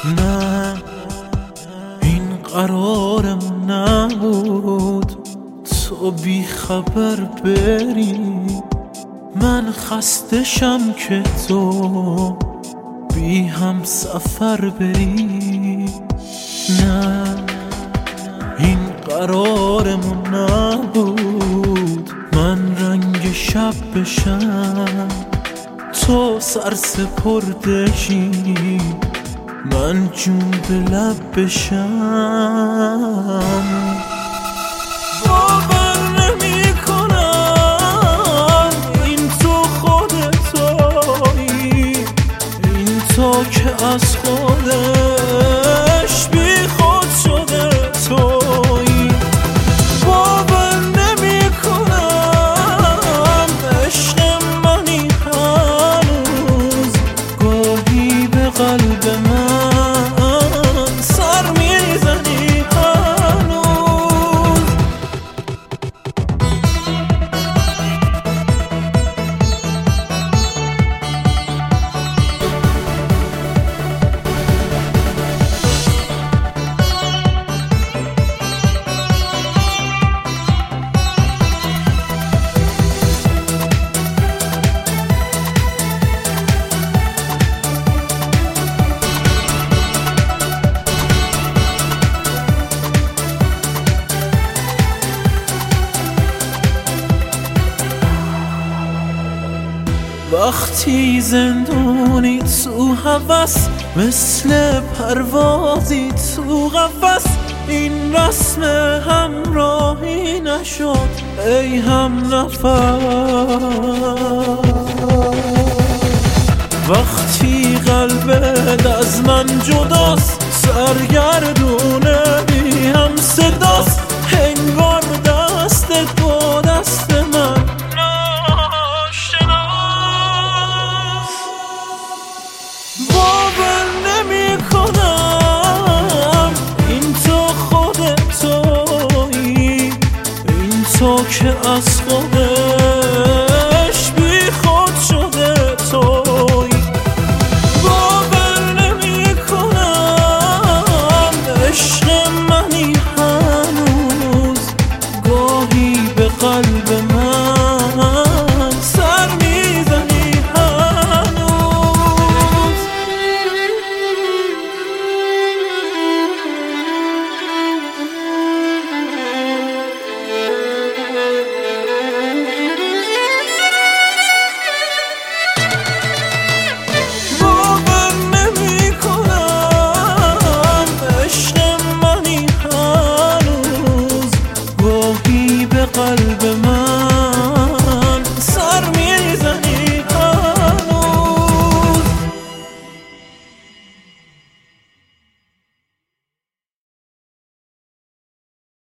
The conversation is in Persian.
نه این قرارم نبود تو بی خبر بری، من خستشم که تو بی هم سفر بری. نه این قرارمون نبود من رنگ شب بشم، تو سرسپردشی من جون به لب بشم. باور نمی کنم این تو خودتایی، این تو که از خودش بی خود شده تویی. باور نمی کنم عشق منی هنوز، گاهی به قلب من سر میزنی هنوز. وقتی زندونی تو هوس، مثل پروازی تو قفس، این رسم همراهی نشد ای هم نفس. وقتی قلبت از من جداست، سرگردونه بی هم صداست، انگار دستت با دست من باور نمی کنم این تو خودتایی، این تو که از خودش بی خود شده تویی. باور نمی کنم عشق منی هنوز، گاهی به قلب من سر میزنی هنوز. باور نمی کنم عشق منی هنوز، گاهی به قلب من